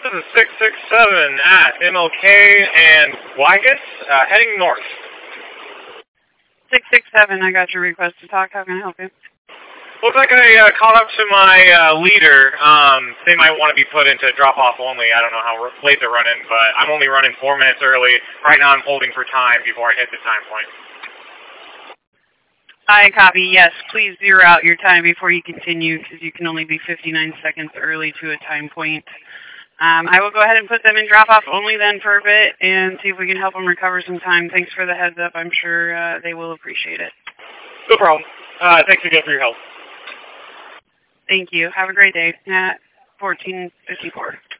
This is 667 at MLK and Wygis, heading north. 667, I got your request to talk. How can I help you? Looks like I caught up to my leader. They might want to be put into drop-off only. I don't know how late they're running, but I'm only running 4 minutes early. Right now I'm holding for time before I hit the time point. I copy, yes. Please zero out your time before you continue, because you can only be 59 seconds early to a time point. I will go ahead and put them in drop-off only then for a bit and see if we can help them recover some time. Thanks for the heads up. I'm sure they will appreciate it. No problem. Thanks again for your help. Thank you. Have a great day. 1454.